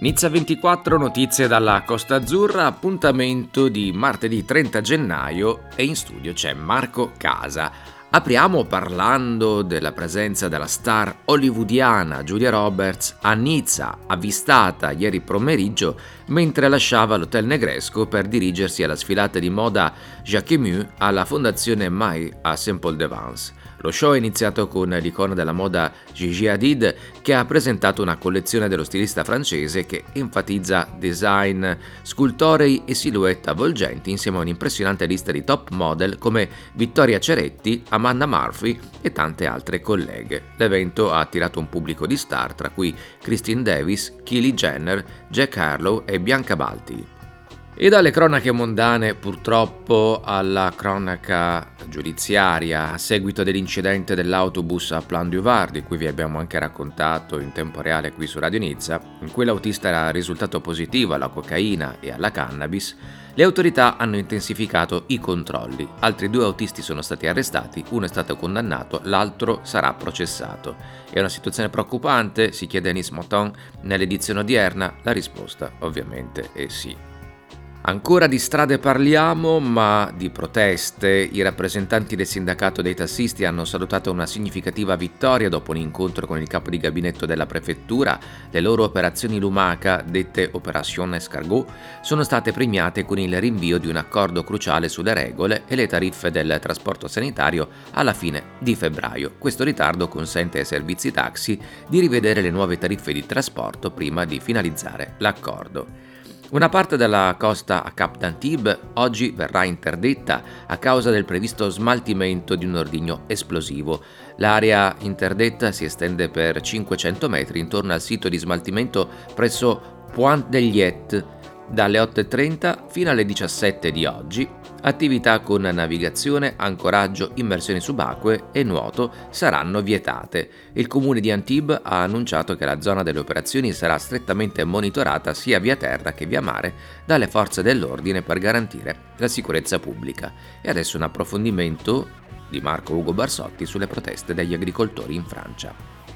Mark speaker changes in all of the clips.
Speaker 1: Nizza 24, notizie dalla Costa Azzurra, appuntamento di martedì 30 gennaio e in studio c'è Marco Casa. Apriamo parlando della presenza della star hollywoodiana Julia Roberts a Nizza, avvistata ieri pomeriggio mentre lasciava l'Hotel Negresco per dirigersi alla sfilata di moda Jacquemus alla Fondazione Maille a Saint-Paul-de-Vence. Lo show è iniziato con l'icona della moda Gigi Hadid, che ha presentato una collezione dello stilista francese che enfatizza design scultorei e silhouette avvolgenti insieme a un'impressionante lista di top model come Vittoria Ceretti, Amanda Murphy e tante altre colleghe. L'evento ha attirato un pubblico di star, tra cui Christine Davis, Kylie Jenner, Jack Harlow e Bianca Balti. E dalle cronache mondane purtroppo alla cronaca giudiziaria a seguito dell'incidente dell'autobus a Plan-du-Var, di cui vi abbiamo anche raccontato in tempo reale qui su Radio Nizza, in cui l'autista era risultato positivo alla cocaina e alla cannabis. Le autorità hanno intensificato i controlli. Altri 2 autisti sono stati arrestati, uno è stato condannato, l'altro sarà processato. È una situazione preoccupante? Si chiede a Nice Moton nell'edizione odierna. La risposta ovviamente è sì. Ancora di strade parliamo, ma di proteste. I rappresentanti del sindacato dei tassisti hanno salutato una significativa vittoria dopo un incontro con il capo di gabinetto della prefettura. Le loro operazioni lumaca, dette Opération Escargot, sono state premiate con il rinvio di un accordo cruciale sulle regole e le tariffe del trasporto sanitario alla fine di febbraio. Questo ritardo consente ai servizi taxi di rivedere le nuove tariffe di trasporto prima di finalizzare l'accordo. Una parte della costa a Cap d'Antibes oggi verrà interdetta a causa del previsto smaltimento di un ordigno esplosivo. L'area interdetta si estende per 500 metri intorno al sito di smaltimento presso Pointe de Liette dalle 8:30 fino alle 17 di oggi. Attività con navigazione, ancoraggio, immersioni subacquee e nuoto saranno vietate. Il comune di Antibes ha annunciato che la zona delle operazioni sarà strettamente monitorata sia via terra che via mare dalle forze dell'ordine per garantire la sicurezza pubblica. E adesso un approfondimento di Marco Ugo Barsotti sulle proteste degli agricoltori in Francia.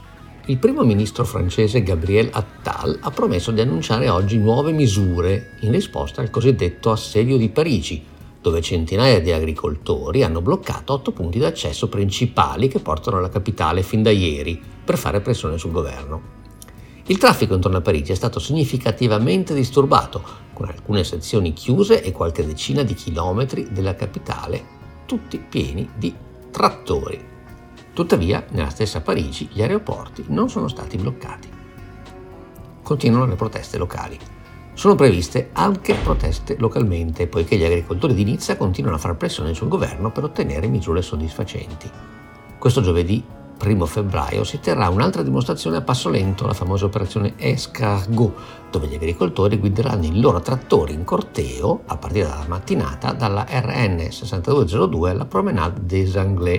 Speaker 2: Il primo ministro francese Gabriel Attal ha promesso di annunciare oggi nuove misure in risposta al cosiddetto assedio di Parigi, dove centinaia di agricoltori hanno bloccato 8 punti d'accesso principali che portano alla capitale fin da ieri per fare pressione sul governo. Il traffico intorno a Parigi è stato significativamente disturbato, con alcune sezioni chiuse e qualche decina di chilometri della capitale, tutti pieni di trattori. Tuttavia, nella stessa Parigi, gli aeroporti non sono stati bloccati. Continuano le proteste locali. Sono previste anche proteste localmente, poiché gli agricoltori di Nizza continuano a far pressione sul governo per ottenere misure soddisfacenti. Questo giovedì 1 febbraio si terrà un'altra dimostrazione a passo lento, la famosa operazione Escargot, dove gli agricoltori guideranno i loro trattori in corteo a partire dalla mattinata dalla RN 6202 alla Promenade des Anglais.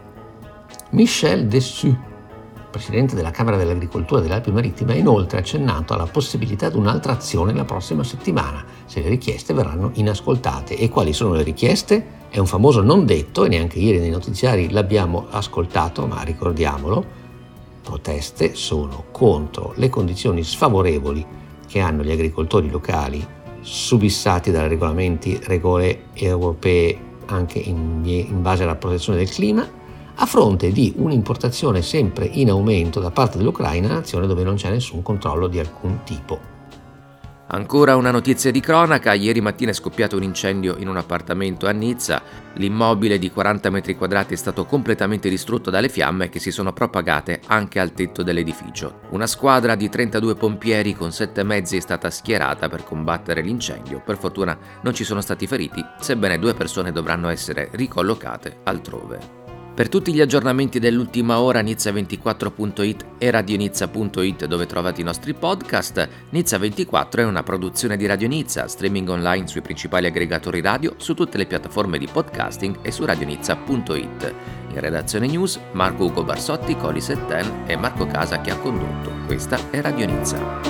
Speaker 2: Michel Dessus, presidente della Camera dell'Agricoltura delle Alpi Marittime, ha inoltre accennato alla possibilità di un'altra azione la prossima settimana, se le richieste verranno inascoltate. E quali sono le richieste? È un famoso non detto e neanche ieri nei notiziari l'abbiamo ascoltato, ma ricordiamolo. Proteste sono contro le condizioni sfavorevoli che hanno gli agricoltori locali, subissati dai regole europee anche in base alla protezione del clima, a fronte di un'importazione sempre in aumento da parte dell'Ucraina, nazione dove non c'è nessun controllo di alcun tipo.
Speaker 1: Ancora una notizia di cronaca: ieri mattina è scoppiato un incendio in un appartamento a Nizza. L'immobile di 40 metri quadrati è stato completamente distrutto dalle fiamme che si sono propagate anche al tetto dell'edificio. Una squadra di 32 pompieri con 7 mezzi è stata schierata per combattere l'incendio. Per fortuna non ci sono stati feriti, sebbene 2 persone dovranno essere ricollocate altrove. Per tutti gli aggiornamenti dell'ultima ora, Nizza24.it e radionizza.it, dove trovate i nostri podcast. Nizza24 è una produzione di Radio Nizza, streaming online sui principali aggregatori radio, su tutte le piattaforme di podcasting e su radionizza.it. In redazione news, Marco Ugo Barsotti, Coli Setten e Marco Casa che ha condotto. Questa è Radio Nizza.